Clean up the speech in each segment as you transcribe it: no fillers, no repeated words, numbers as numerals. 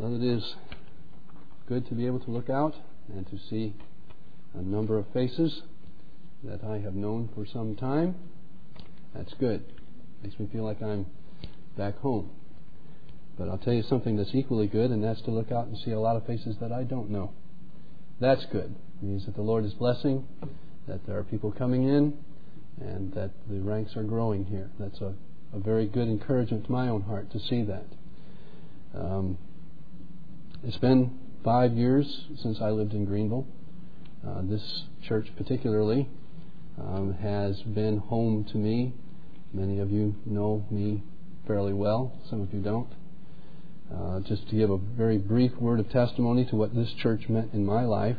Well, it is good to be able to look out and to see a number of faces that I have known for some time. That's good. Makes me feel like I'm back home. But I'll tell you something that's equally good, and that's to look out and see a lot of faces that I don't know. That's good. It means that the Lord is blessing, that there are people coming in, and that the ranks are growing here. That's a very good encouragement to my own heart to see that. It's been 5 years since I lived in Greenville. This church particularly has been home to me. Many of you know me fairly well. Some of you don't. Just to give a very brief word of testimony to what this church meant in my life.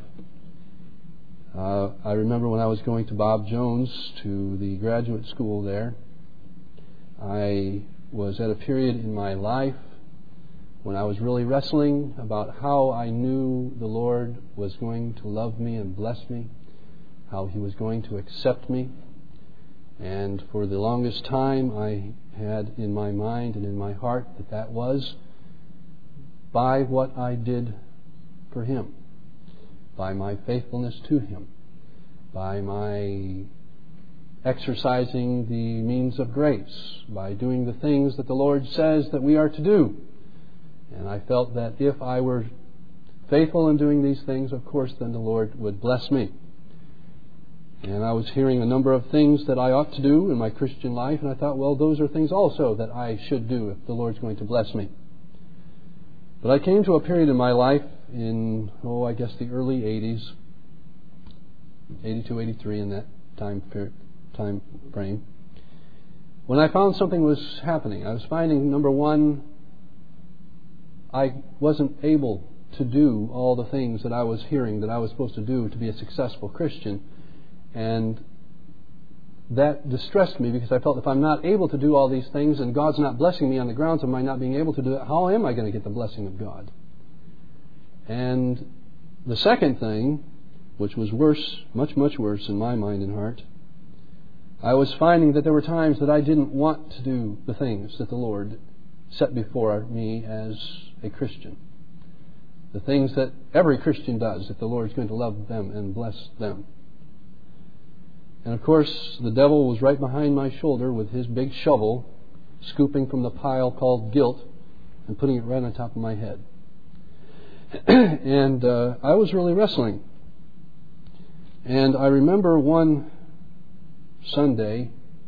I remember when I was going to Bob Jones to the graduate school there, I was at a period in my life when I was really wrestling about how I knew the Lord was going to love me and bless me, how He was going to accept me. And for the longest time I had in my mind and in my heart that was by what I did for Him, by my faithfulness to Him, by my exercising the means of grace, by doing the things that the Lord says that we are to do. And I felt that if I were faithful in doing these things, of course, then the Lord would bless me. And I was hearing a number of things that I ought to do in my Christian life, and I thought, well, those are things also that I should do if the Lord's going to bless me. But I came to a period in my life in, I guess the early 80s, 82, 83, in that time frame, when I found something was happening. I was finding, number one, I wasn't able to do all the things that I was hearing that I was supposed to do to be a successful Christian. And that distressed me because I felt if I'm not able to do all these things and God's not blessing me on the grounds of my not being able to do it, how am I going to get the blessing of God? And the second thing, which was worse, much, much worse in my mind and heart, I was finding that there were times that I didn't want to do the things that the Lord set before me as a Christian. The things that every Christian does if the Lord's going to love them and bless them. And of course, the devil was right behind my shoulder with his big shovel, scooping from the pile called guilt and putting it right on top of my head. And I was really wrestling. And I remember one Sunday,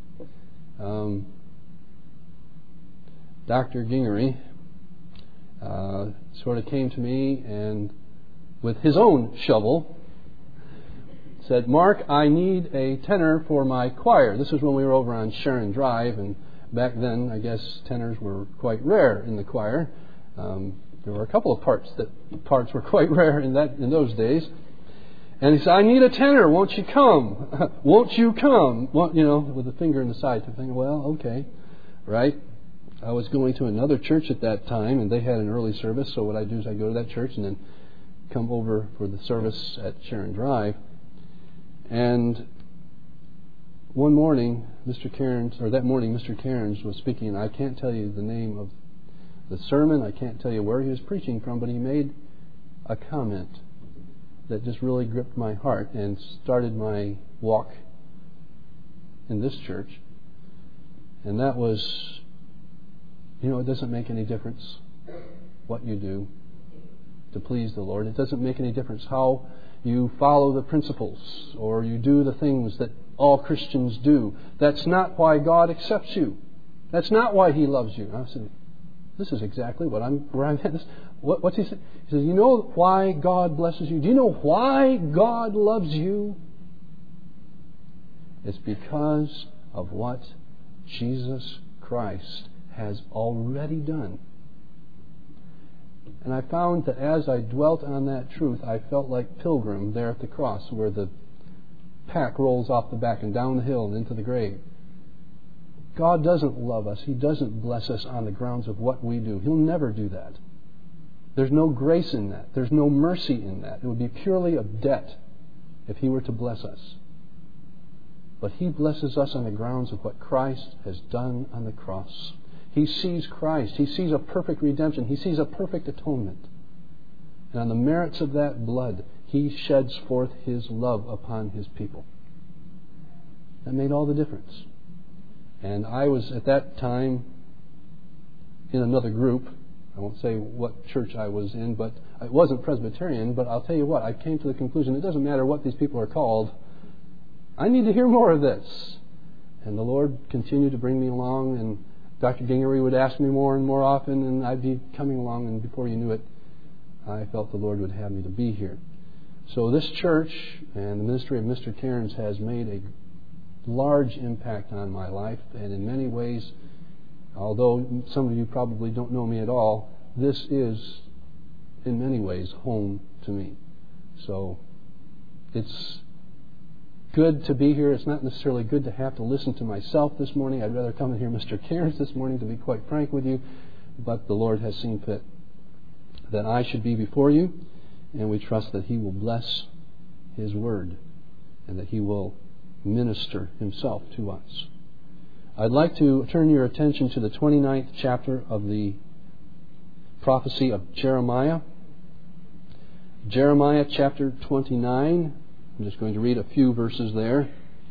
Dr. Gingery sort of came to me and with his own shovel said, "Mark, I need a tenor for my choir." This was when we were over on Sharon Drive, and back then I guess tenors were quite rare in the choir. There were a couple of parts were quite rare in those days. And he said, "I need a tenor. Won't you come? Won't you come?" Well, with a finger in the side. I'm thinking, well, okay, right. I was going to another church at that time, and they had an early service. So what I do is I go to that church and then come over for the service at Sharon Drive. And one morning, Mr. Cairns was speaking, and I can't tell you the name of the sermon. I can't tell you where he was preaching from, but he made a comment that just really gripped my heart and started my walk in this church. And that was, it doesn't make any difference what you do to please the Lord. It doesn't make any difference how you follow the principles or you do the things that all Christians do. That's not why God accepts you. That's not why He loves you. I said, this is exactly where I'm at. What's he say? He says, you know why God blesses you? Do you know why God loves you? It's because of what Jesus Christ has already done. And I found that as I dwelt on that truth, I felt like Pilgrim there at the cross where the pack rolls off the back and down the hill and into the grave. God doesn't love us. He doesn't bless us on the grounds of what we do. He'll never do that. There's no grace in that. There's no mercy in that. It would be purely a debt if He were to bless us. But He blesses us on the grounds of what Christ has done on the cross. He sees Christ. He sees a perfect redemption. He sees a perfect atonement. And on the merits of that blood, He sheds forth His love upon His people. That made all the difference. And I was at that time in another group. I won't say what church I was in, but it wasn't Presbyterian. But I'll tell you what, I came to the conclusion, it doesn't matter what these people are called. I need to hear more of this. And the Lord continued to bring me along, and Dr. Gingery would ask me more and more often, and I'd be coming along, and before you knew it, I felt the Lord would have me to be here. So this church and the ministry of Mr. Cairns has made a large impact on my life, and in many ways, although some of you probably don't know me at all, this is in many ways home to me. So it's good to be here. It's not necessarily good to have to listen to myself this morning. I'd rather come and hear Mr. Cairns this morning, to be quite frank with you. But the Lord has seen fit that I should be before you, and we trust that He will bless His Word and that He will minister Himself to us. I'd like to turn your attention to the 29th chapter of the prophecy of Jeremiah. Jeremiah chapter 29. I'm just going to read a few verses there.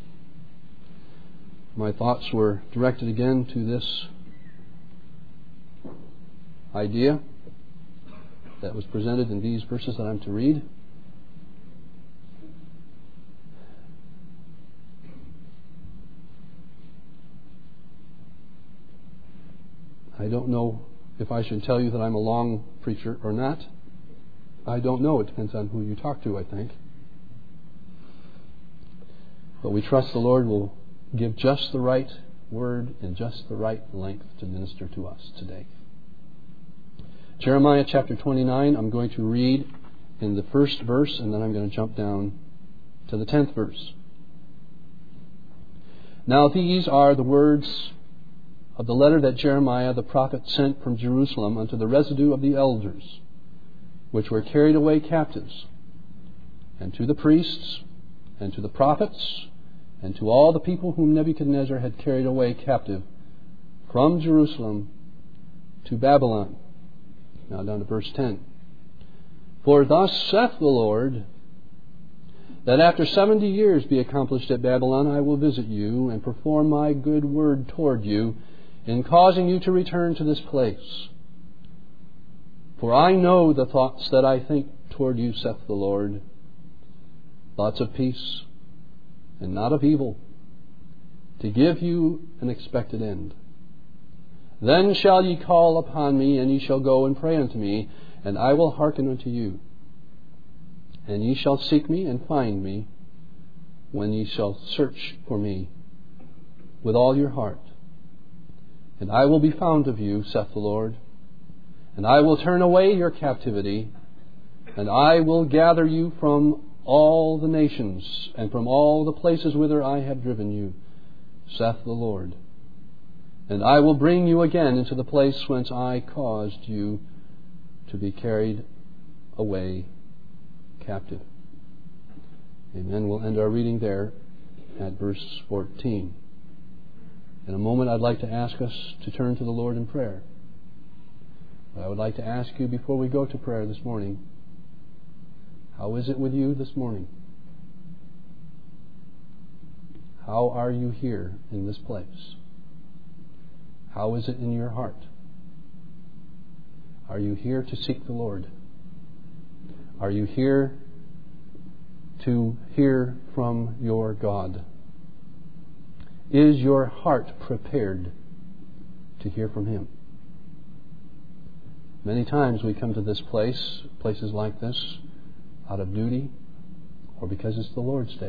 My thoughts were directed again to this idea that was presented in these verses that I'm to read. I don't know if I should tell you that I'm a long preacher or not. I don't know. It depends on who you talk to, I think. But we trust the Lord will give just the right word and just the right length to minister to us today. Jeremiah chapter 29, I'm going to read in the first verse, and then I'm going to jump down to the 10th verse. Now these are the words of the letter that Jeremiah the prophet sent from Jerusalem unto the residue of the elders, which were carried away captives, and to the priests, and to the prophets, and to all the people whom Nebuchadnezzar had carried away captive from Jerusalem to Babylon. Now down to verse 10. For thus saith the Lord, that after 70 years be accomplished at Babylon, I will visit you, and perform my good word toward you, in causing you to return to this place. For I know the thoughts that I think toward you, saith the Lord, thoughts of peace and not of evil, to give you an expected end. Then shall ye call upon me, and ye shall go and pray unto me, and I will hearken unto you. And ye shall seek me and find me, when ye shall search for me with all your heart. And I will be found of you, saith the Lord. And I will turn away your captivity, and I will gather you from all the nations, and from all the places whither I have driven you, saith the Lord. And I will bring you again into the place whence I caused you to be carried away captive. Amen. We'll end our reading there at verse 14. In a moment, I'd like to ask us to turn to the Lord in prayer. But I would like to ask you before we go to prayer this morning, how is it with you this morning? How are you here in this place? How is it in your heart? Are you here to seek the Lord? Are you here to hear from your God? Is your heart prepared to hear from Him? Many times we come to this place, places like this, out of duty or because it's the Lord's day.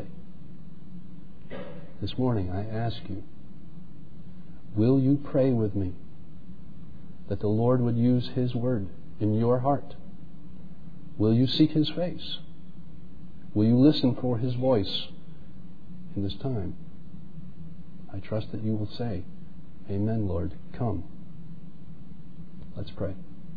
This morning I ask you, will you pray with me that the Lord would use His Word in your heart? Will you seek His face? Will you listen for His voice in this time? I trust that you will say, Amen, Lord, come. Let's pray.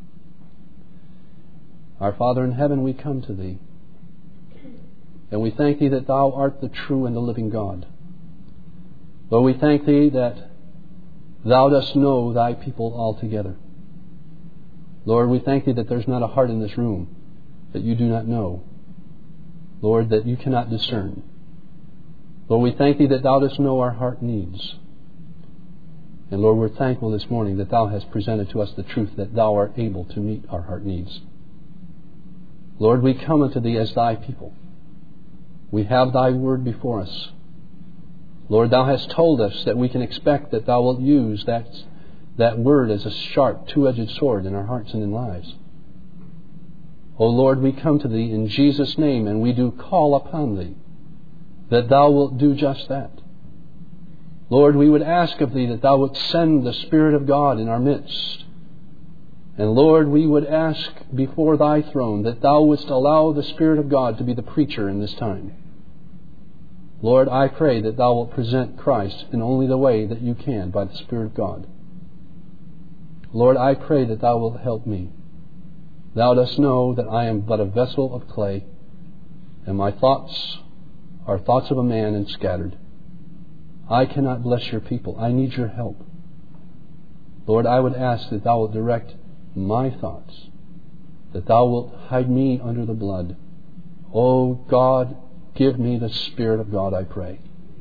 Our Father in heaven, we come to Thee, and we thank Thee that Thou art the true and the living God. Lord, we thank Thee that Thou dost know Thy people altogether. Lord, we thank Thee that there's not a heart in this room that You do not know. Lord, that You cannot discern. Lord, we thank Thee that Thou dost know our heart needs. And Lord, we're thankful this morning that Thou hast presented to us the truth that Thou art able to meet our heart needs. Lord, we come unto Thee as Thy people. We have Thy word before us. Lord, Thou hast told us that we can expect that Thou wilt use that word as a sharp, two-edged sword in our hearts and in lives. O Lord, we come to Thee in Jesus' name, and we do call upon Thee that Thou wilt do just that. Lord, we would ask of Thee that Thou wilt send the Spirit of God in our midst. And Lord, we would ask before Thy throne that Thou wouldst allow the Spirit of God to be the preacher in this time. Lord, I pray that Thou wilt present Christ in only the way that You can by the Spirit of God. Lord, I pray that Thou wilt help me. Thou dost know that I am but a vessel of clay, and my thoughts are thoughts of a man and scattered. I cannot bless Your people. I need Your help. Lord, I would ask that Thou wilt direct my thoughts, that Thou wilt hide me under the blood. O God, give me the Spirit of God, I pray.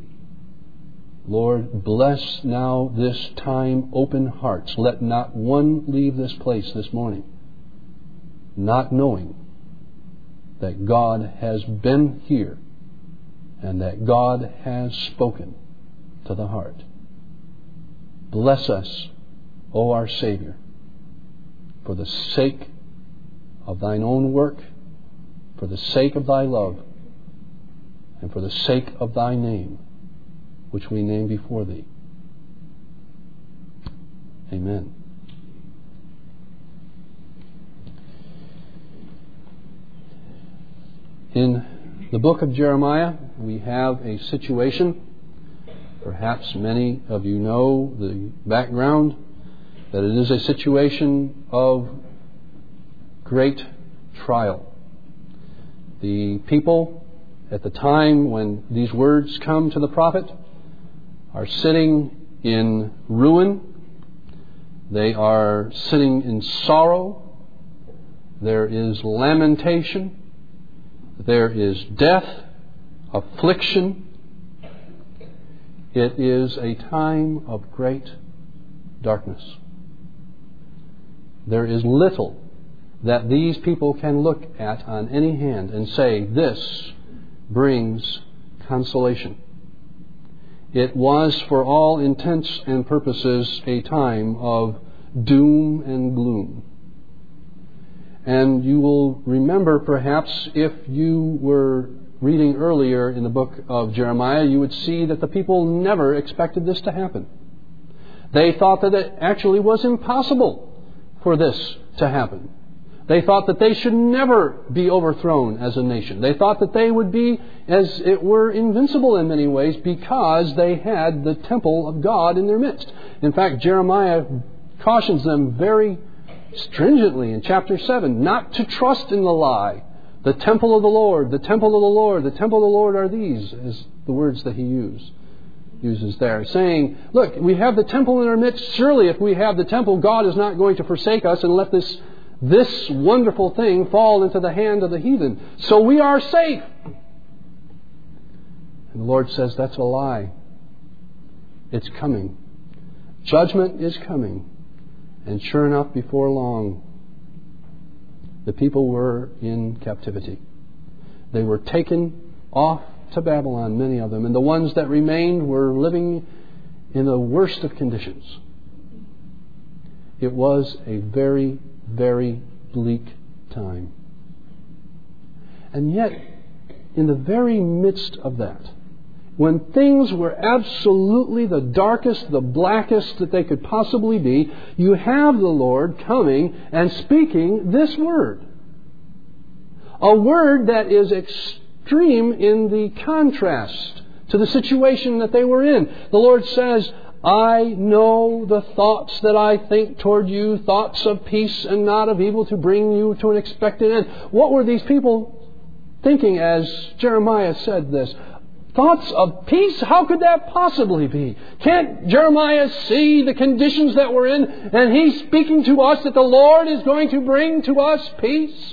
Lord, bless now this time, open hearts. Let not one leave this place this morning not knowing that God has been here and that God has spoken to the heart. Bless us, O our Savior, for the sake of Thine own work, for the sake of Thy love, and for the sake of Thy name, which we name before Thee. Amen. In the book of Jeremiah, we have a situation. Perhaps many of you know the background, that it is a situation of great trial. The people at the time when these words come to the prophet are sitting in ruin. They are sitting in sorrow. There is lamentation. There is death, affliction. It is a time of great darkness. There is little that these people can look at on any hand and say, this brings consolation. It was, for all intents and purposes, a time of doom and gloom. And you will remember, perhaps, if you were reading earlier in the book of Jeremiah, you would see that the people never expected this to happen. They thought that it actually was impossible for this to happen. They thought that they should never be overthrown as a nation. They thought that they would be, as it were, invincible in many ways because they had the temple of God in their midst. In fact, Jeremiah cautions them very stringently in chapter 7 not to trust in the lie. The temple of the Lord, the temple of the Lord, the temple of the Lord are these, is the words that he uses there. Saying, look, we have the temple in our midst. Surely if we have the temple, God is not going to forsake us and let this wonderful thing fall into the hand of the heathen. So we are safe. And the Lord says, that's a lie. It's coming. Judgment is coming. And sure enough, before long, the people were in captivity. They were taken off to Babylon, many of them. And the ones that remained were living in the worst of conditions. It was a very, very bleak time. And yet, in the very midst of that, when things were absolutely the darkest, the blackest that they could possibly be, you have the Lord coming and speaking this word. A word that is extreme in the contrast to the situation that they were in. The Lord says, I know the thoughts that I think toward you, thoughts of peace and not of evil, to bring you to an expected end. What were these people thinking as Jeremiah said this? Thoughts of peace? How could that possibly be? Can't Jeremiah see the conditions that we're in? And he's speaking to us that the Lord is going to bring to us peace?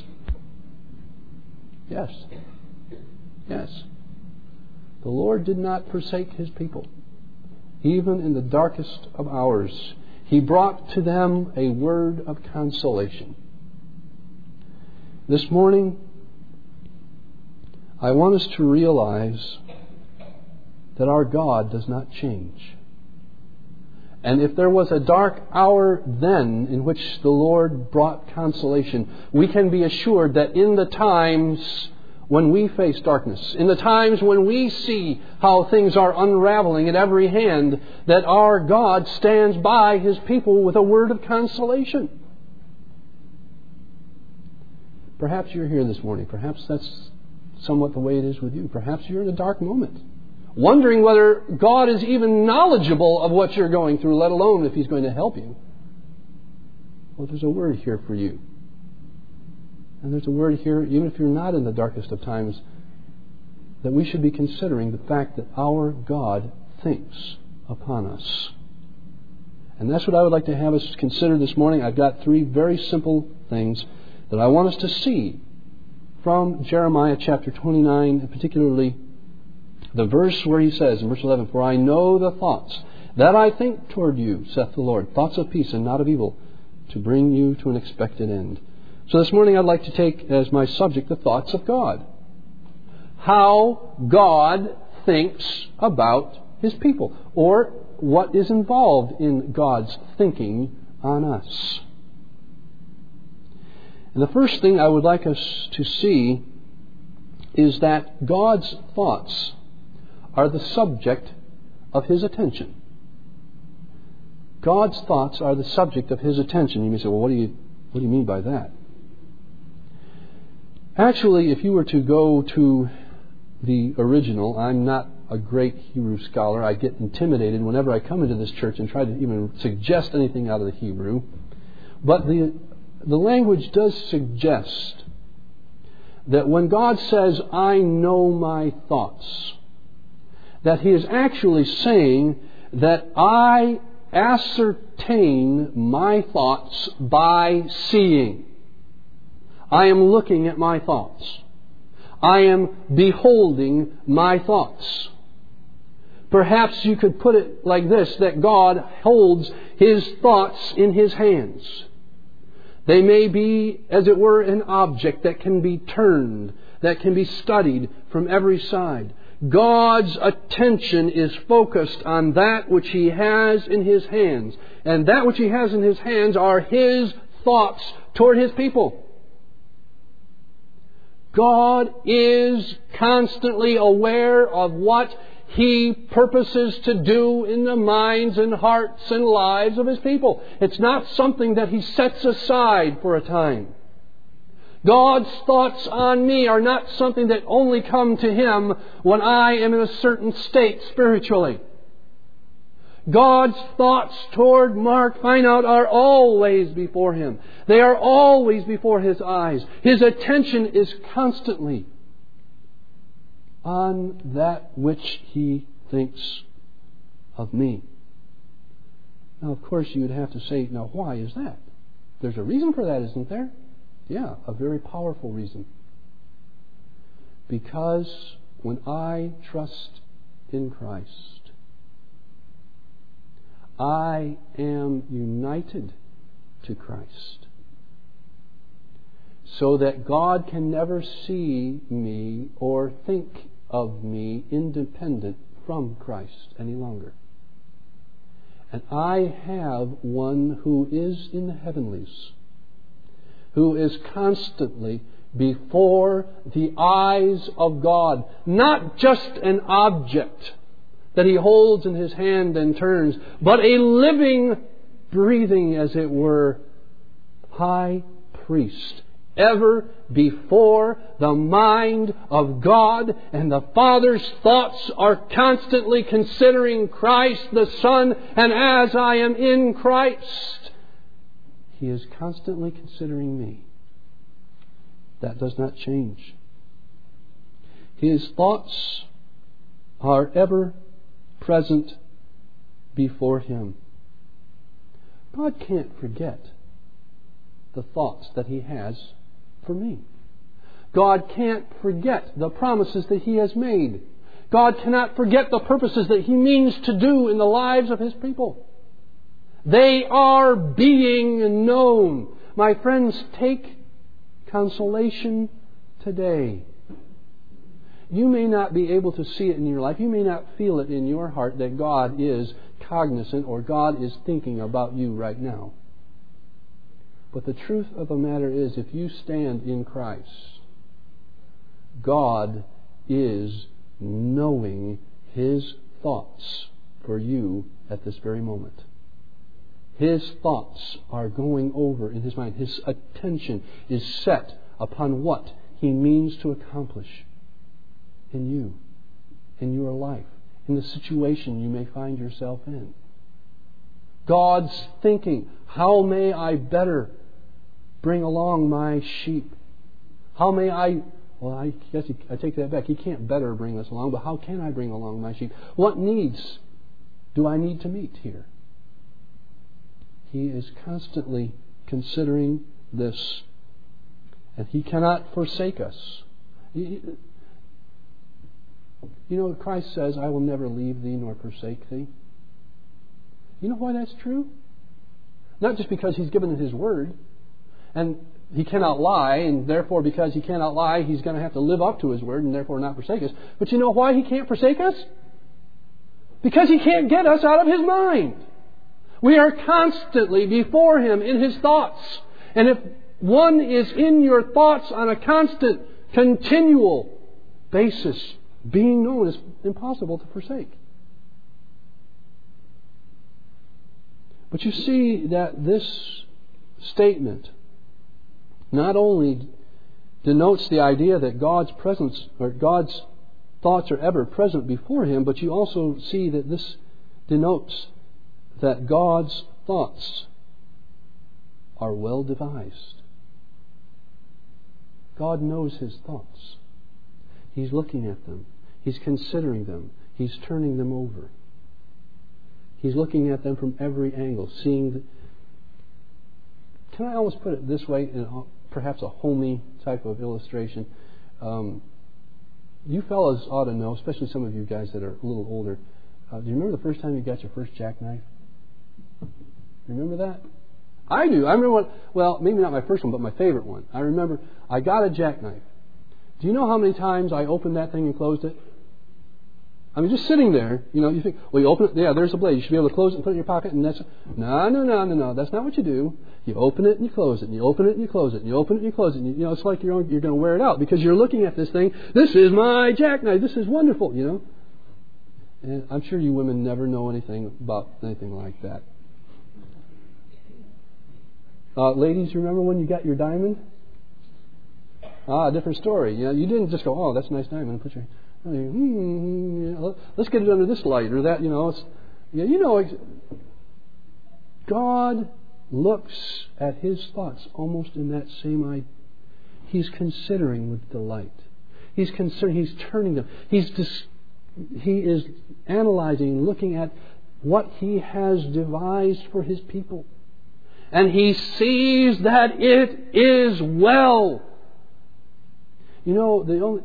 Yes. Yes. The Lord did not forsake His people. Even in the darkest of hours, He brought to them a word of consolation. This morning, I want us to realize that our God does not change. And if there was a dark hour then in which the Lord brought consolation, we can be assured that in the times when we face darkness, in the times when we see how things are unraveling at every hand, that our God stands by His people with a word of consolation. Perhaps you're here this morning. Perhaps that's somewhat the way it is with you. Perhaps you're in a dark moment, wondering whether God is even knowledgeable of what you're going through, let alone if He's going to help you. Well, there's a word here for you. And there's a word here, even if you're not in the darkest of times, that we should be considering the fact that our God thinks upon us. And that's what I would like to have us consider this morning. I've got 3 very simple things that I want us to see from Jeremiah chapter 29, and particularly the verse where he says in verse 11, "For I know the thoughts that I think toward you, saith the Lord, thoughts of peace and not of evil, to bring you to an expected end." So this morning I'd like to take as my subject the thoughts of God. How God thinks about His people, or what is involved in God's thinking on us. And the first thing I would like us to see is that God's thoughts are the subject of His attention. God's thoughts are the subject of His attention. You may say, well, what do you mean by that? Actually, if you were to go to the original, I'm not a great Hebrew scholar. I get intimidated whenever I come into this church and try to even suggest anything out of the Hebrew. But the language does suggest that when God says, "I know my thoughts," that He is actually saying that I ascertain my thoughts by seeing. I am looking at my thoughts. I am beholding my thoughts. Perhaps you could put it like this, that God holds His thoughts in His hands. They may be, as it were, an object that can be turned, that can be studied from every side. God's attention is focused on that which He has in His hands. And that which He has in His hands are His thoughts toward His people. God is constantly aware of what He purposes to do in the minds and hearts and lives of His people. It's not something that He sets aside for a time. God's thoughts on me are not something that only come to Him when I am in a certain state spiritually. God's thoughts toward Mark Fineout are always before Him. They are always before His eyes. His attention is constantly on that which He thinks of me. Now, of course, you would have to say, now, why is that? There's a reason for that, isn't there? Yeah, a very powerful reason. Because when I trust in Christ, I am united to Christ, so that God can never see me or think of me independent from Christ any longer. And I have one who is in the heavenlies, who is constantly before the eyes of God, not just an object that He holds in His hand and turns, but a living, breathing, as it were, high priest, ever before the mind of God. And the Father's thoughts are constantly considering Christ the Son. And as I am in Christ, He is constantly considering me. That does not change. His thoughts are ever present before Him. God can't forget the thoughts that He has for me. God can't forget the promises that He has made. God cannot forget the purposes that He means to do in the lives of His people. They are being known. My friends, take consolation today. You may not be able to see it in your life. You may not feel it in your heart that God is cognizant or God is thinking about you right now. But the truth of the matter is, if you stand in Christ, God is knowing His thoughts for you at this very moment. His thoughts are going over in His mind. His attention is set upon what He means to accomplish in you, in your life, in the situation you may find yourself in. God's thinking, how may I better bring along my sheep? How may I... Well, I guess I take that back. He can't better bring us along, but how can I bring along my sheep? What needs do I need to meet here? He is constantly considering this, and He cannot forsake us. You know, Christ says, I will never leave thee nor forsake thee. You know why that's true? Not just because He's given His word, and He cannot lie, and therefore because He cannot lie, He's going to have to live up to His word and therefore not forsake us. But you know why He can't forsake us? Because He can't get us out of His mind. We are constantly before Him in His thoughts. And if one is in your thoughts on a constant, continual basis, being known is impossible to forsake. But you see that this statement not only denotes the idea that God's presence or God's thoughts are ever present before Him, but you also see that this denotes that God's thoughts are well devised. God knows His thoughts. He's looking at them. He's considering them. He's turning them over. He's looking at them from every angle, seeing... Can I almost put it this way, in perhaps a homey type of illustration? You fellas ought to know, especially some of you guys that are a little older. Do you remember the first time you got your first jackknife? Remember that? I do. I remember well, maybe not my first one, but my favorite one. I remember I got a jackknife. Do you know how many times I opened that thing and closed it? I mean, just sitting there, you think, well, you open it, yeah, there's a blade. You should be able to close it and put it in your pocket, and that's... No. That's not what you do. You open it and you close it, and you open it and you close it, and you open it and you close it. And it's like you're going to wear it out because you're looking at this thing. This is my jackknife. This is wonderful, And I'm sure you women never know anything about anything like that. Ladies, remember when you got your diamond? Different story. You didn't just go, oh, that's a nice diamond, and put your... let's get it under this light or that. God looks at His thoughts almost in that same idea. He's considering with delight. He's turning them. He is analyzing, looking at what He has devised for His people. And He sees that it is well. The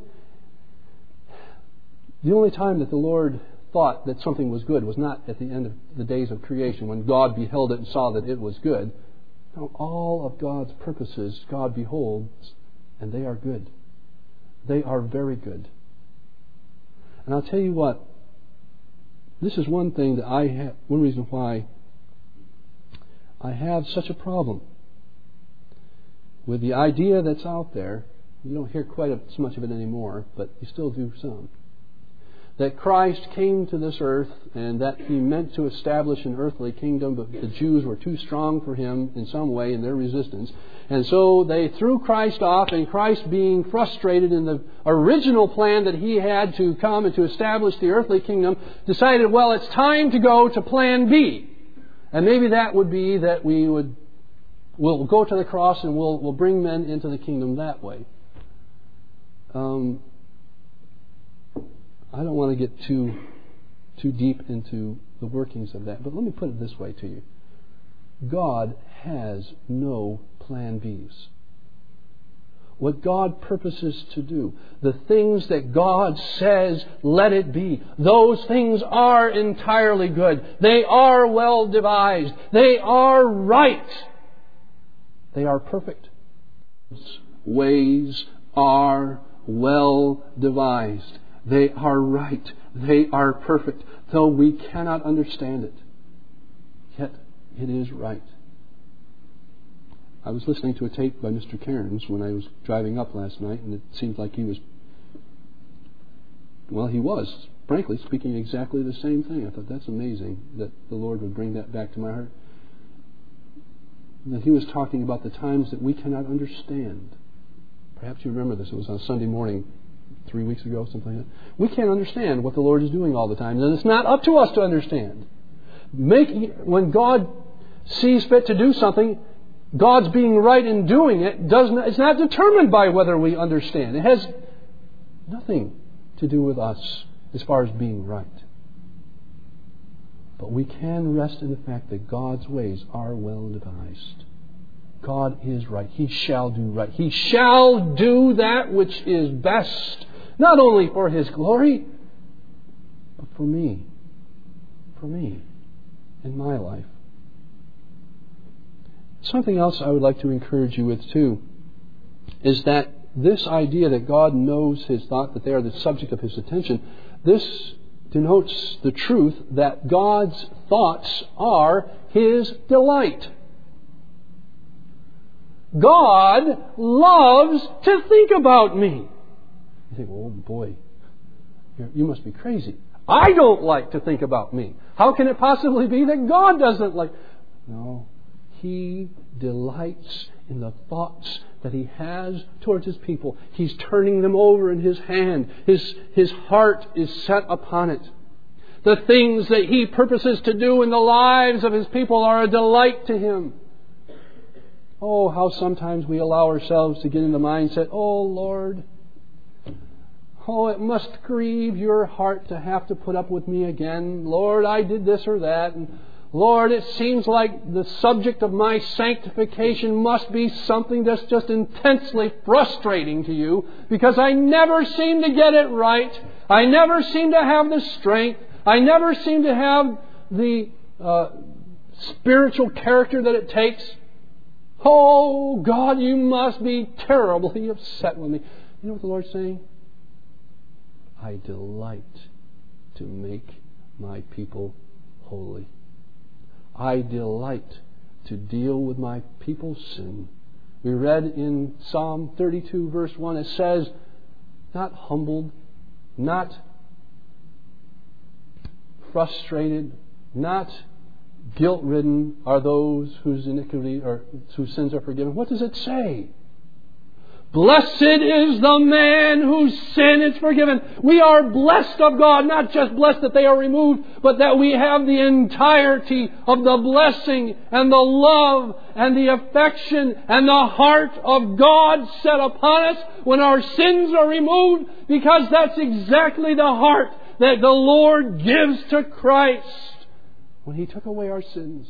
only time that the Lord thought that something was good was not at the end of the days of creation when God beheld it and saw that it was good. No, all of God's purposes God beholds, and they are good. They are very good. And I'll tell you what, this is one thing that one reason why I have such a problem with the idea that's out there. You don't hear quite so much of it anymore, but you still do some. That Christ came to this earth and that He meant to establish an earthly kingdom, but the Jews were too strong for Him in some way in their resistance. And so they threw Christ off, and Christ, being frustrated in the original plan that He had to come and to establish the earthly kingdom, decided, well, it's time to go to plan B. And maybe that would be that we'll go to the cross and we'll bring men into the kingdom that way. I don't want to get too deep into the workings of that, but let me put it this way to you. God has no plan Bs. What God purposes to do, the things that God says, let it be, those things are entirely good. They are well devised. They are right. They are perfect. His ways are well devised. They are right. They are perfect. Though we cannot understand it, yet it is right. I was listening to a tape by Mr. Cairns when I was driving up last night, and it seemed like he was, frankly, speaking exactly the same thing. I thought, that's amazing that the Lord would bring that back to my heart. That he was talking about the times that we cannot understand. Perhaps you remember this. It was on Sunday morning 3 weeks ago, something like that. We can't understand what the Lord is doing all the time, and it's not up to us to understand. When God sees fit to do something, God's being right in doing it. It's not determined by whether we understand. It has nothing to do with us as far as being right. But we can rest in the fact that God's ways are well devised. God is right. He shall do right. He shall do that which is best, not only for His glory, but for me. For me in my life. Something else I would like to encourage you with too is that this idea that God knows His thought, that they are the subject of His attention, this denotes the truth that God's thoughts are His delight. God loves to think about me. You think, oh boy, you must be crazy. I don't like to think about me. How can it possibly be that God doesn't like? No. He delights in the thoughts that He has towards His people. He's turning them over in His hand. His heart is set upon it. The things that He purposes to do in the lives of His people are a delight to Him. Oh, how sometimes we allow ourselves to get in the mindset, oh Lord, oh, it must grieve Your heart to have to put up with me again. Lord, I did this or that, and Lord, it seems like the subject of my sanctification must be something that's just intensely frustrating to You, because I never seem to get it right. I never seem to have the strength. I never seem to have the spiritual character that it takes. Oh, God, You must be terribly upset with me. You know what the Lord's saying? I delight to make my people holy. I delight to deal with my people's sin. We read in Psalm 32 verse 1, it says, not humbled, not frustrated, not guilt-ridden are those whose iniquity or whose sins are forgiven. What does it say? Blessed is the man whose sin is forgiven. We are blessed of God, not just blessed that they are removed, but that we have the entirety of the blessing and the love and the affection and the heart of God set upon us when our sins are removed, because that's exactly the heart that the Lord gives to Christ when He took away our sins.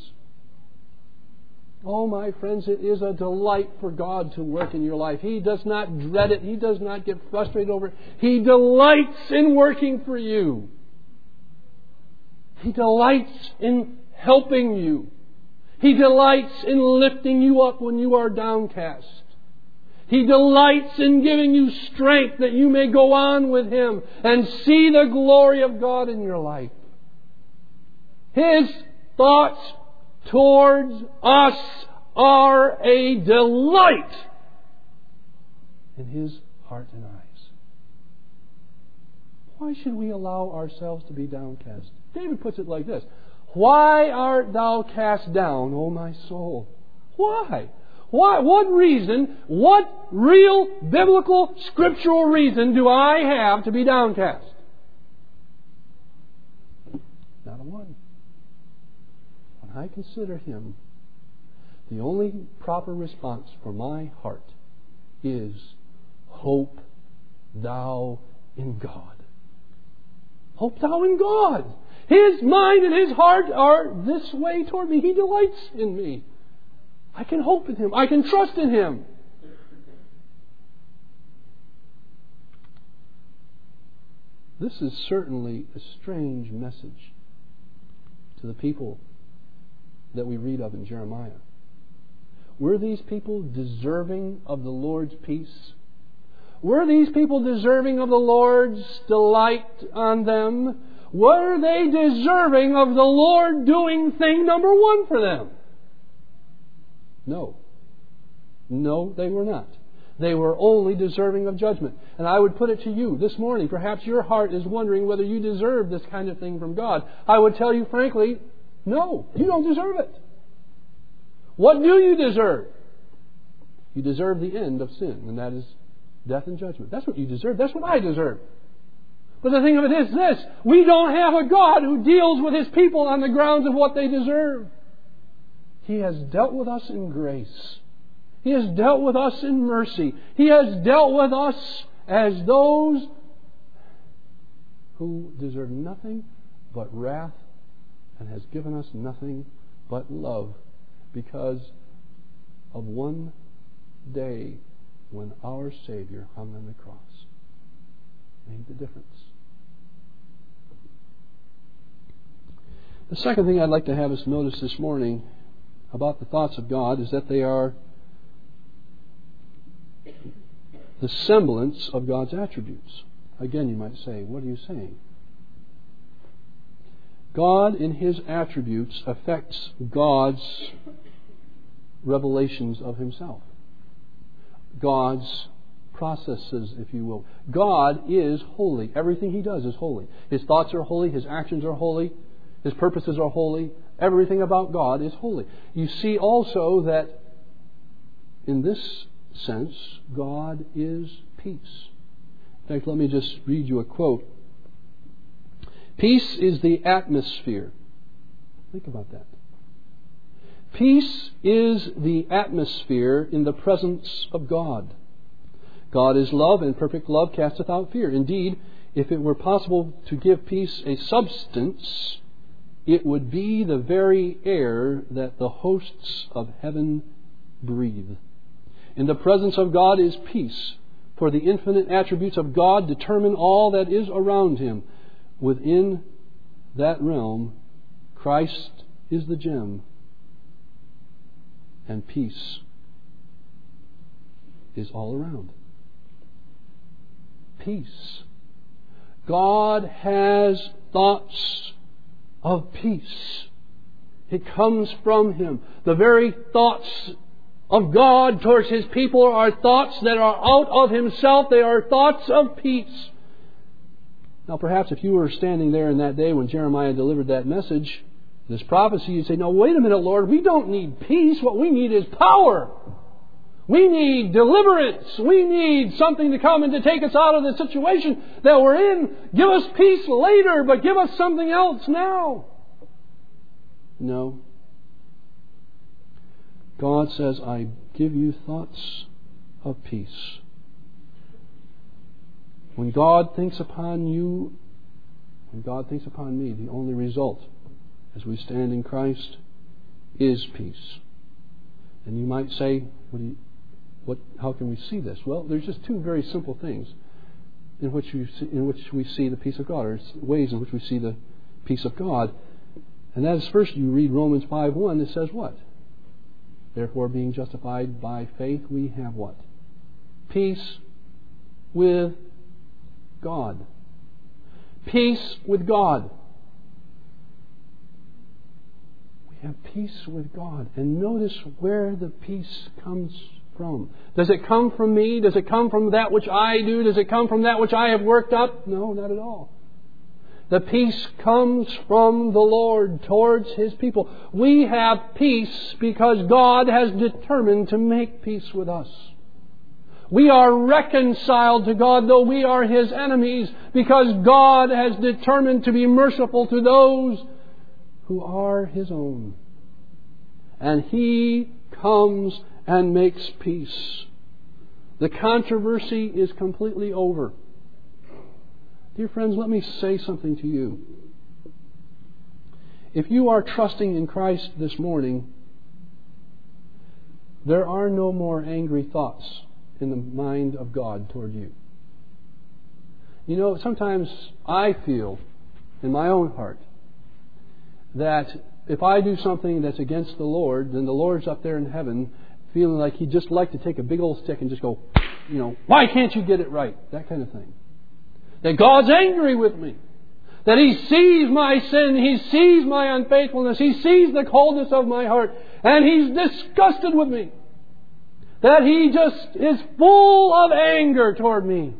Oh, my friends, it is a delight for God to work in your life. He does not dread it. He does not get frustrated over it. He delights in working for you. He delights in helping you. He delights in lifting you up when you are downcast. He delights in giving you strength that you may go on with Him and see the glory of God in your life. His thoughts towards us are a delight in His heart and eyes. Why should we allow ourselves to be downcast? David puts it like this: why art thou cast down, O my soul? Why? Why? What reason, what real biblical scriptural reason do I have to be downcast? Not a one. I consider Him, the only proper response for my heart is, hope thou in God. Hope thou in God. His mind and His heart are this way toward me. He delights in me. I can hope in Him. I can trust in Him. This is certainly a strange message to the people that we read of in Jeremiah. Were these people deserving of the Lord's peace? Were these people deserving of the Lord's delight on them? Were they deserving of the Lord doing thing number one for them? No. No, they were not. They were only deserving of judgment. And I would put it to you this morning, perhaps your heart is wondering whether you deserve this kind of thing from God. I would tell you frankly, no, you don't deserve it. What do you deserve? You deserve the end of sin, and that is death and judgment. That's what you deserve. That's what I deserve. But the thing of it is this: we don't have a God who deals with His people on the grounds of what they deserve. He has dealt with us in grace. He has dealt with us in mercy. He has dealt with us as those who deserve nothing but wrath, and has given us nothing but love, because of one day when our Savior hung on the cross. Made the difference. The second thing I'd like to have us notice this morning about the thoughts of God is that they are the semblance of God's attributes. Again, you might say, what are you saying? God in His attributes affects God's revelations of Himself. God's processes, if you will. God is holy. Everything He does is holy. His thoughts are holy. His actions are holy. His purposes are holy. Everything about God is holy. You see also that in this sense, God is peace. In fact, let me just read you a quote. Peace is the atmosphere. Think about that. Peace is the atmosphere in the presence of God. God is love, and perfect love casteth out fear. Indeed, if it were possible to give peace a substance, it would be the very air that the hosts of heaven breathe. In the presence of God is peace, for the infinite attributes of God determine all that is around Him. Within that realm, Christ is the gem, and peace is all around. Peace. God has thoughts of peace. It comes from Him. The very thoughts of God towards His people are thoughts that are out of Himself. They are thoughts of peace. Now perhaps if you were standing there in that day when Jeremiah delivered that message, this prophecy, you'd say, no, wait a minute, Lord, we don't need peace. What we need is power. We need deliverance. We need something to come and to take us out of the situation that we're in. Give us peace later, but give us something else now. No. God says, I give you thoughts of peace. When God thinks upon you, when God thinks upon me, the only result as we stand in Christ is peace. And you might say, how can we see this? Well, there's just two very simple things in which we see the peace of God, or ways in which we see the peace of God. And that is, first, you read Romans 5:1. It says what? Therefore, being justified by faith, we have what? Peace with God. Peace with God. We have peace with God. And notice where the peace comes from. Does it come from me? Does it come from that which I do? Does it come from that which I have worked up? No, not at all. The peace comes from the Lord towards His people. We have peace because God has determined to make peace with us. We are reconciled to God, though we are His enemies, because God has determined to be merciful to those who are His own. And He comes and makes peace. The controversy is completely over. Dear friends, let me say something to you. If you are trusting in Christ this morning, there are no more angry thoughts in the mind of God toward you. You know, sometimes I feel in my own heart that if I do something that's against the Lord, then the Lord's up there in heaven feeling like He'd just like to take a big old stick and just go, why can't you get it right? That kind of thing. That God's angry with me. That He sees my sin, He sees my unfaithfulness, He sees the coldness of my heart, and He's disgusted with me. That He just is full of anger toward me.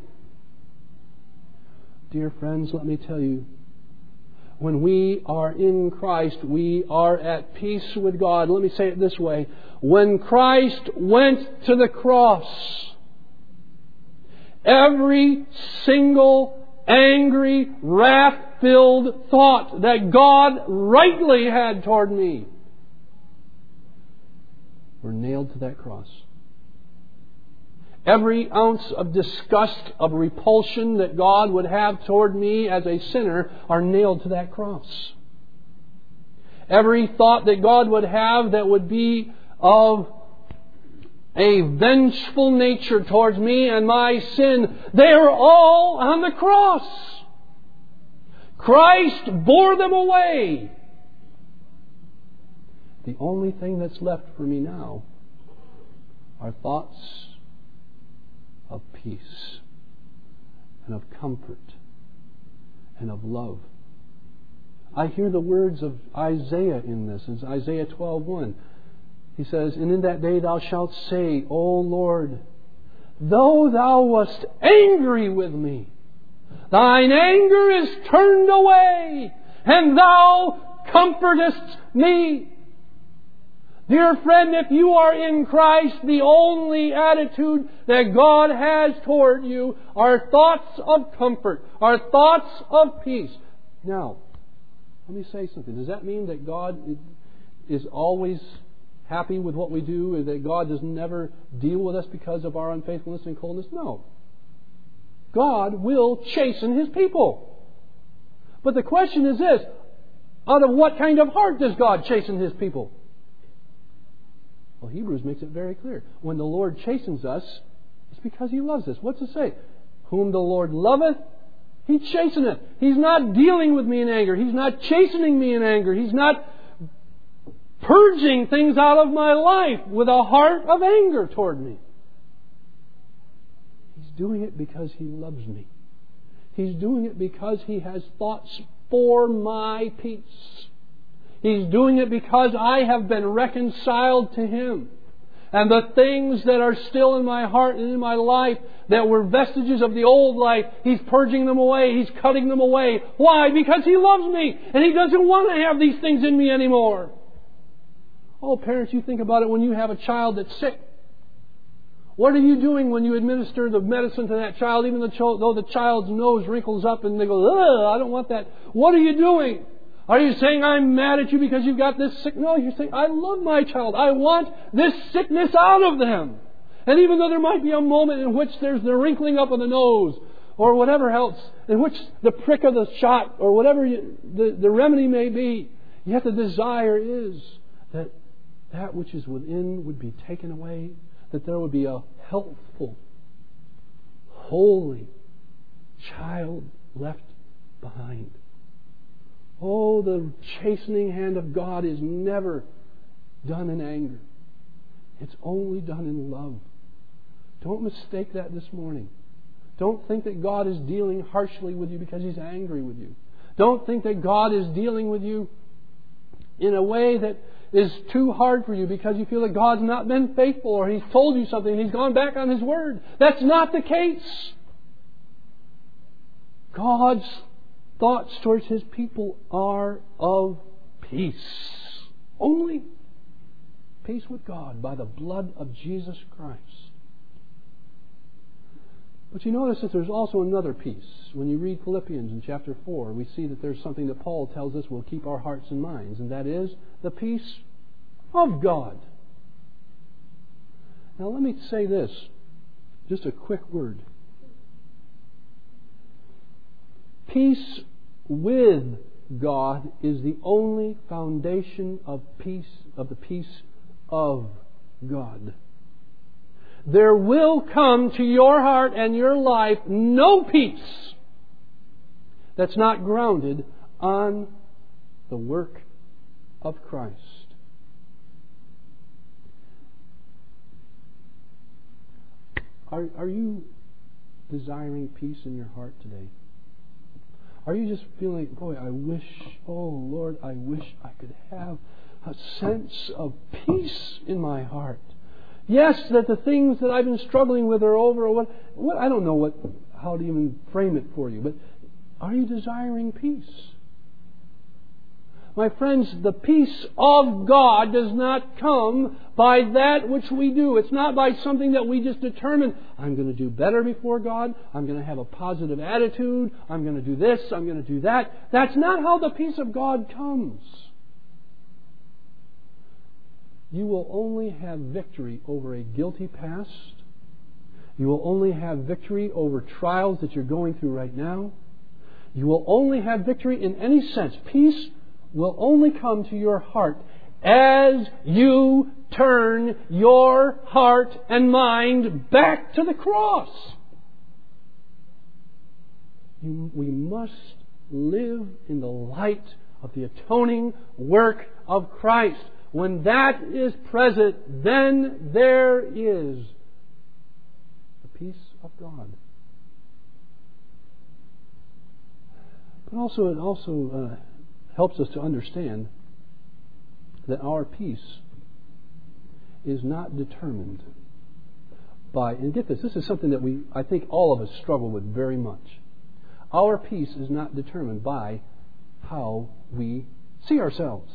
Dear friends, let me tell you, when we are in Christ, we are at peace with God. Let me say it this way. When Christ went to the cross, every single angry, wrath-filled thought that God rightly had toward me were nailed to that cross. Every ounce of disgust, of repulsion that God would have toward me as a sinner are nailed to that cross. Every thought that God would have that would be of a vengeful nature towards me and my sin, they are all on the cross. Christ bore them away. The only thing that's left for me now are thoughts of peace and of comfort and of love. I hear the words of Isaiah in this. It's Isaiah 12:1. He says, "And in that day thou shalt say, O Lord, though thou wast angry with me, thine anger is turned away, and thou comfortest me." Dear friend, if you are in Christ, the only attitude that God has toward you are thoughts of comfort, are thoughts of peace. Now, let me say something. Does that mean that God is always happy with what we do, or that God does never deal with us because of our unfaithfulness and coldness? No. God will chasten His people. But the question is this: out of what kind of heart does God chasten His people? Well, Hebrews makes it very clear. When the Lord chastens us, it's because He loves us. What's it say? Whom the Lord loveth, He chasteneth. He's not dealing with me in anger. He's not chastening me in anger. He's not purging things out of my life with a heart of anger toward me. He's doing it because He loves me. He's doing it because He has thoughts for my peace. He's doing it because I have been reconciled to Him. And the things that are still in my heart and in my life that were vestiges of the old life, He's purging them away. He's cutting them away. Why? Because He loves me. And He doesn't want to have these things in me anymore. Oh, parents, you think about it when you have a child that's sick. What are you doing when you administer the medicine to that child, even though the child's nose wrinkles up and they go, "Ugh, I don't want that." What are you doing? Are you saying, "I'm mad at you because you've got this sick"? No, you're saying, "I love my child. I want this sickness out of them." And even though there might be a moment in which there's the wrinkling up of the nose or whatever else, in which the prick of the shot or whatever the remedy may be, yet the desire is that which is within would be taken away, that there would be a healthful, holy child left behind. Oh, the chastening hand of God is never done in anger. It's only done in love. Don't mistake that this morning. Don't think that God is dealing harshly with you because He's angry with you. Don't think that God is dealing with you in a way that is too hard for you because you feel that God's not been faithful or He's told you something and He's gone back on His word. That's not the case. God's thoughts towards His people are of peace. Only peace with God by the blood of Jesus Christ. But you notice that there's also another peace. When you read Philippians in chapter 4, we see that there's something that Paul tells us will keep our hearts and minds, and that is the peace of God. Now let me say this, just a quick word. Peace with God is the only foundation of peace, of the peace of God. There will come to your heart and your life no peace that's not grounded on the work of Christ. Are you desiring peace in your heart today? Are you just feeling, boy, oh Lord, I wish I could have a sense of peace in my heart? Yes, that the things that I've been struggling with are over, or what I don't know how to even frame it for you, but are you desiring peace? My friends, the peace of God does not come by that which we do. It's not by something that we just determine, I'm going to do better before God, I'm going to have a positive attitude, I'm going to do this, I'm going to do that. That's not how the peace of God comes. You will only have victory over a guilty past. You will only have victory over trials that you're going through right now. You will only have victory in any sense. Peace will only come to your heart as you turn your heart and mind back to the cross. We must live in the light of the atoning work of Christ. When that is present, then there is the peace of God. But also, it helps us to understand that our peace is not determined by, and get this is something that I think all of us struggle with very much. Our peace is not determined by how we see ourselves.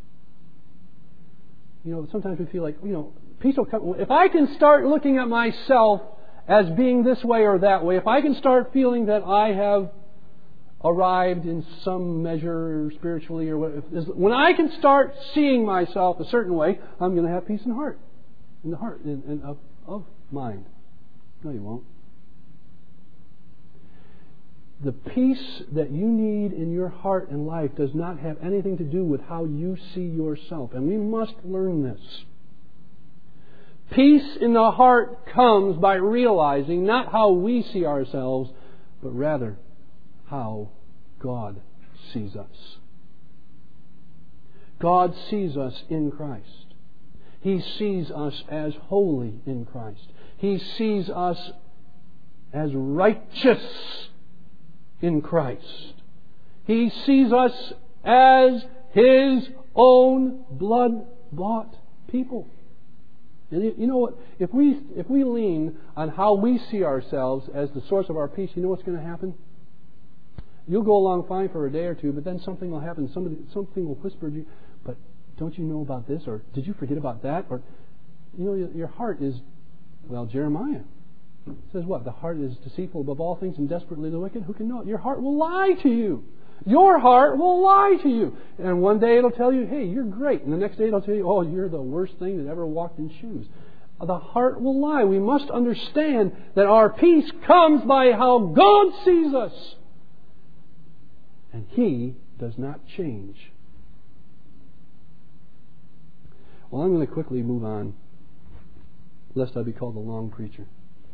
Sometimes we feel like, peace will come. If I can start looking at myself as being this way or that way, if I can start feeling that I have arrived in some measure spiritually or what, when I can start seeing myself a certain way, I'm going to have peace in the heart and of mind. No, you won't. The peace that you need in your heart and life does not have anything to do with how you see yourself. And we must learn this. Peace in the heart comes by realizing not how we see ourselves, but rather how God sees us. God sees us in Christ. He sees us as holy in Christ. He sees us as righteous in Christ. He sees us as His own blood-bought people. And you know what? If we lean on how we see ourselves as the source of our peace, you know what's going to happen? You'll go along fine for a day or two, but then something will happen. Something will whisper to you, but don't you know about this? Or did you forget about that? Or, your heart is, Jeremiah says what? The heart is deceitful above all things and desperately the wicked. Who can know it? Your heart will lie to you. Your heart will lie to you. And one day it'll tell you, hey, you're great. And the next day it'll tell you, oh, you're the worst thing that ever walked in shoes. The heart will lie. We must understand that our peace comes by how God sees us. And He does not change. Well, I'm going to quickly move on, lest I be called a long preacher.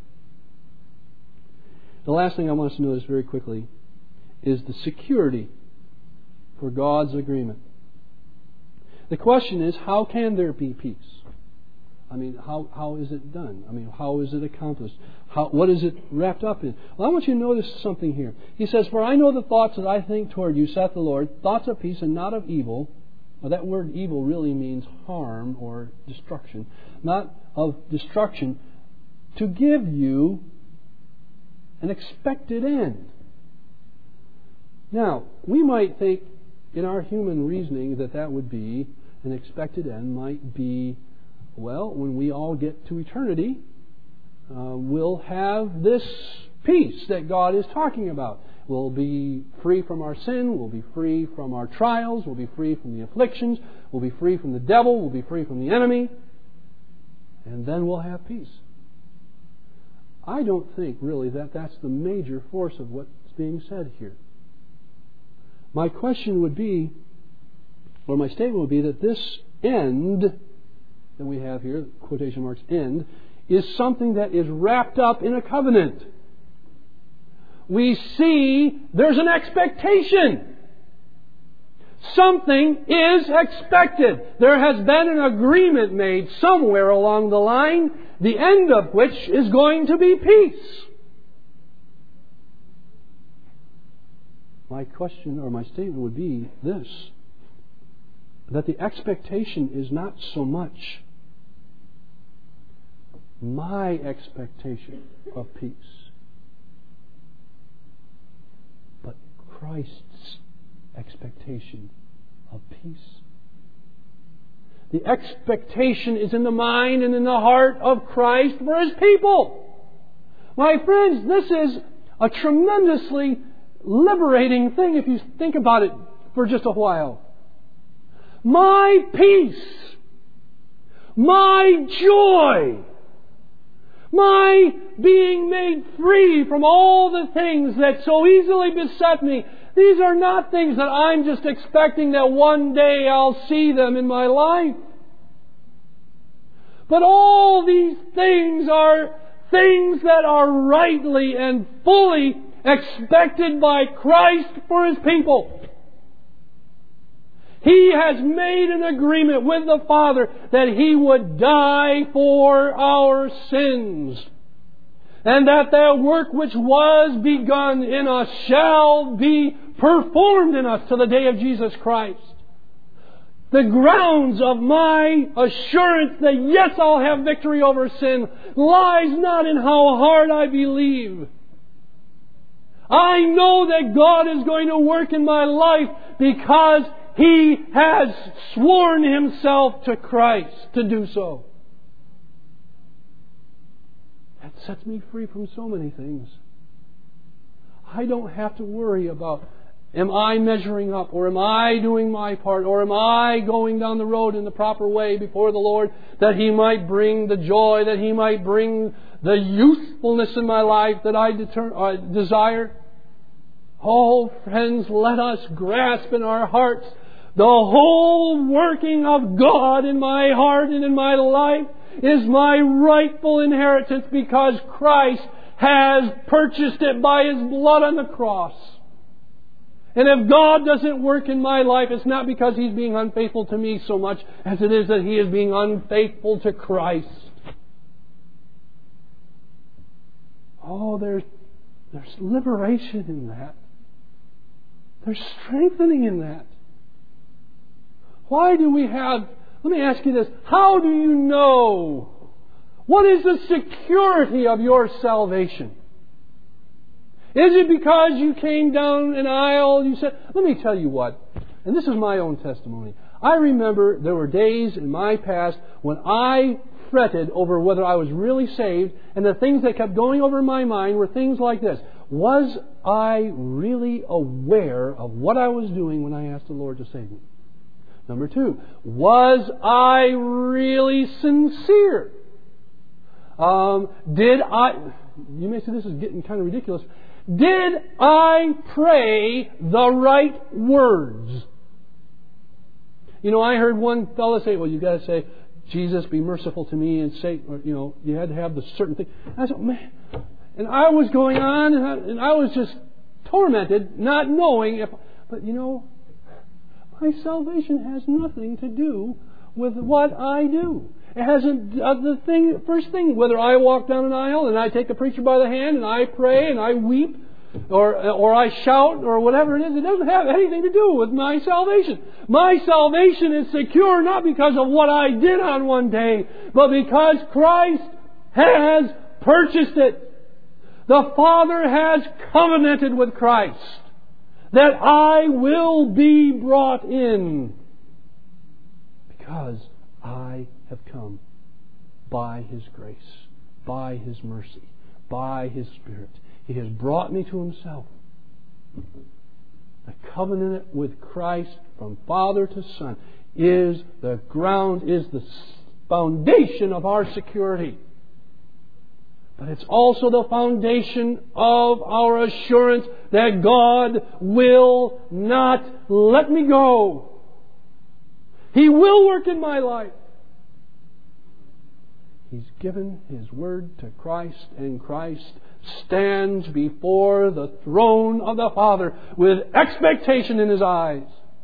The last thing I want us to notice very quickly is the security for God's agreement. The question is, how can there be peace? How is it done? How is it accomplished? What is it wrapped up in? Well, I want you to notice something here. He says, for I know the thoughts that I think toward you, saith the Lord, thoughts of peace and not of evil. Well, that word evil really means harm or destruction. Not of destruction. To give you an expected end. Now, we might think in our human reasoning that would be an expected end might be, when we all get to eternity, we'll have this peace that God is talking about. We'll be free from our sin. We'll be free from our trials. We'll be free from the afflictions. We'll be free from the devil. We'll be free from the enemy. And then we'll have peace. I don't think really that that's the major force of what's being said here. My question would be, or my statement would be, that this end that we have here, quotation marks, end, is something that is wrapped up in a covenant. We see there's an expectation. Something is expected. There has been an agreement made somewhere along the line, the end of which is going to be peace. My question or my statement would be this, that the expectation is not so much my expectation of peace, but Christ's expectation of peace. The expectation is in the mind and in the heart of Christ for His people. My friends, this is a tremendously liberating thing if you think about it for just a while. My peace, my joy, my being made free from all the things that so easily beset me, these are not things that I'm just expecting that one day I'll see them in my life. But all these things are things that are rightly and fully expected by Christ for His people. He has made an agreement with the Father that He would die for our sins, and that that work which was begun in us shall be performed in us to the day of Jesus Christ. The grounds of my assurance that yes, I'll have victory over sin lies not in how hard I believe. I know that God is going to work in my life because He has sworn Himself to Christ to do so. That sets me free from so many things. I don't have to worry about, am I measuring up, or am I doing my part, or am I going down the road in the proper way before the Lord, that He might bring the joy, that He might bring the youthfulness in my life that I desire. Oh, friends, let us grasp in our hearts the whole working of God in my heart and in my life is my rightful inheritance because Christ has purchased it by His blood on the cross. And if God doesn't work in my life, it's not because He's being unfaithful to me so much as it is that He is being unfaithful to Christ. Oh, there's liberation in that. There's strengthening in that. Why do we have... Let me ask you this. How do you know? What is the security of your salvation? Is it because you came down an aisle, you said... Let me tell you what, and this is my own testimony. I remember there were days in my past when I fretted over whether I was really saved, and the things that kept going over my mind were things like this. Was I really aware of what I was doing when I asked the Lord to save me? Number two, was I really sincere? You may say this is getting kind of ridiculous. Did I pray the right words? You know, I heard one fellow say, well, you've got to say, Jesus, be merciful to me, and say, or, you know, you had to have the certain thing. I said, man, and I was going on, and I was just tormented, not knowing if, but you know, my salvation has nothing to do with what I do. It hasn't, first thing, whether I walk down an aisle and I take the preacher by the hand and I pray and I weep or I shout or whatever it is, it doesn't have anything to do with my salvation. My salvation is secure not because of what I did on one day, but because Christ has purchased it. The Father has covenanted with Christ that I will be brought in because I have come by His grace, by His mercy, by His Spirit. He has brought me to Himself. The covenant with Christ from Father to Son is the ground, is the foundation of our security. But it's also the foundation of our assurance that God will not let me go. He will work in my life. He's given His word to Christ, and Christ stands before the throne of the Father with expectation in His eyes.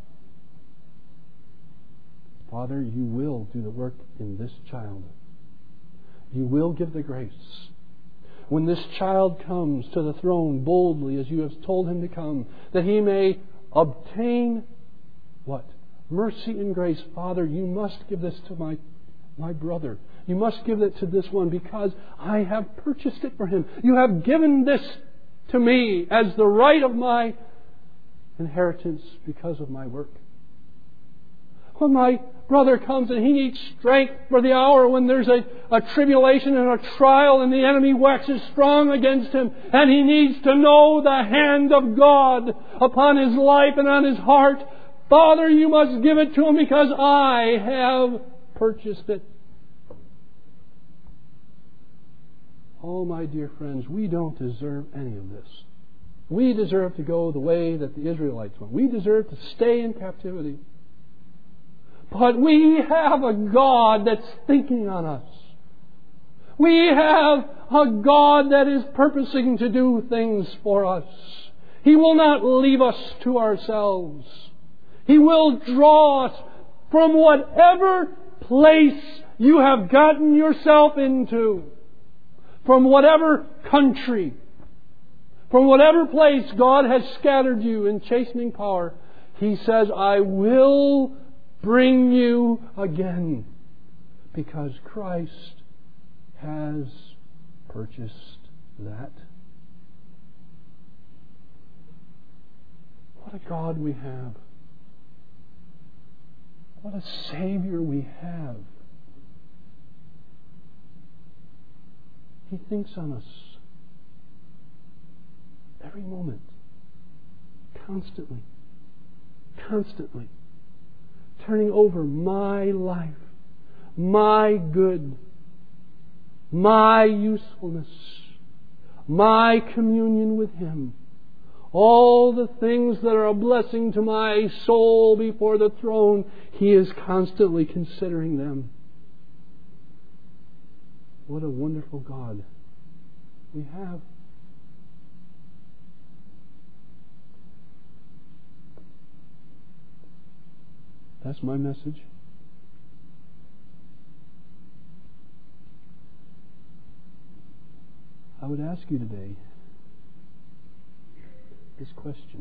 Father, You will do the work in this child. You will give the grace. When this child comes to the throne boldly as You have told him to come, that he may obtain what? Mercy and grace. Father, You must give this to my brother. You must give it to this one because I have purchased it for him. You have given this to me as the right of my inheritance because of my work. When my brother comes and he needs strength for the hour when there's a tribulation and a trial and the enemy waxes strong against him, and he needs to know the hand of God upon his life and on his heart, Father, You must give it to him because I have purchased it. Oh, my dear friends, we don't deserve any of this. We deserve to go the way that the Israelites went. We deserve to stay in captivity. But we have a God that's thinking on us. We have a God that is purposing to do things for us. He will not leave us to ourselves. He will draw us from whatever place you have gotten yourself into, from whatever country, from whatever place God has scattered you in chastening power. He says, I will bring you again, because Christ has purchased that. What a God we have. What a Savior we have. He thinks on us every moment, constantly, turning over my life, my good, my usefulness, my communion with Him. All the things that are a blessing to my soul before the throne, He is constantly considering them. What a wonderful God we have. That's my message. I would ask you today this question.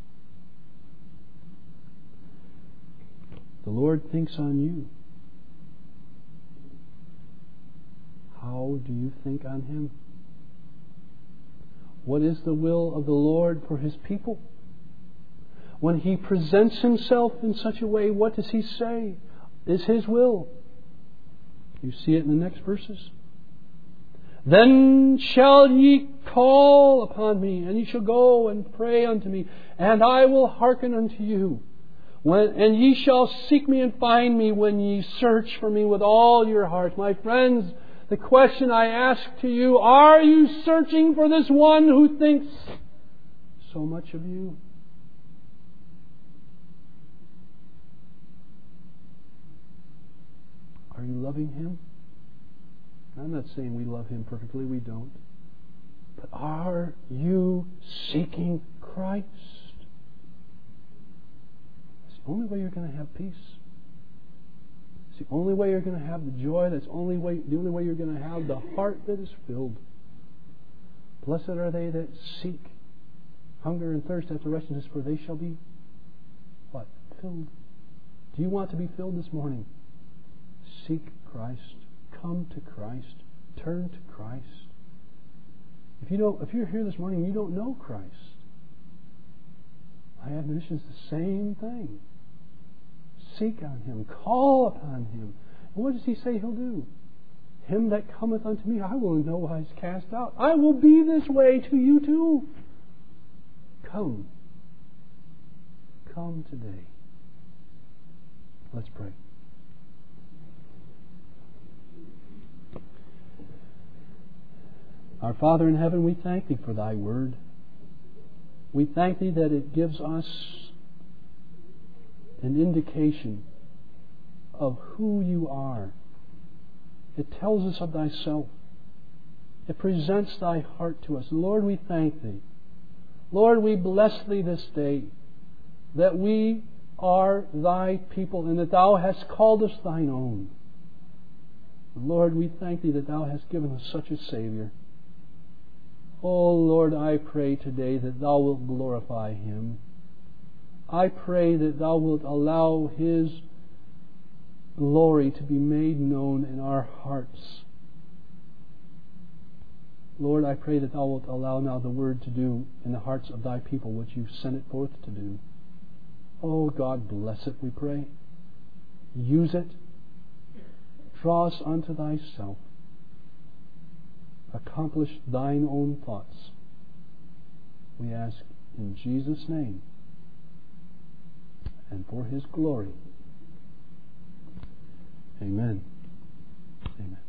The Lord thinks on you. How do you think on Him? What is the will of the Lord for His people? When He presents Himself in such a way, what does He say is His will? You see it in the next verses. Then shall ye call upon me, and ye shall go and pray unto me, and I will hearken unto you. And ye shall seek me and find me when ye search for me with all your heart. My friends, the question I ask to you, are you searching for this one who thinks so much of you? Are you loving Him? I'm not saying we love Him perfectly. We don't. But are you seeking Christ? It's the only way you're going to have peace. It's the only way you're going to have the joy. That's the only way you're going to have the heart that is filled. Blessed are they that seek, hunger and thirst after righteousness, for they shall be what? Filled. Do you want to be filled this morning? Seek Christ. Come to Christ. Turn to Christ. If you're here this morning and you don't know Christ, my admonition is the same thing. Seek on Him. Call upon Him. And what does He say He'll do? Him that cometh unto me, I will in no wise cast out. I will be this way to you too. Come. Come today. Let's pray. Our Father in heaven, we thank Thee for Thy Word. We thank Thee that it gives us an indication of who You are. It tells us of Thyself. It presents Thy heart to us. Lord, we thank Thee. Lord, we bless Thee this day that we are Thy people and that Thou hast called us Thine own. Lord, we thank Thee that Thou hast given us such a Savior. Oh, Lord, I pray today that Thou wilt glorify Him. I pray that Thou wilt allow His glory to be made known in our hearts. Lord, I pray that Thou wilt allow now the Word to do in the hearts of Thy people what You've sent it forth to do. Oh, God, bless it, we pray. Use it. Draw us unto Thyself. Accomplish Thine own thoughts. We ask in Jesus' name and for His glory. Amen. Amen.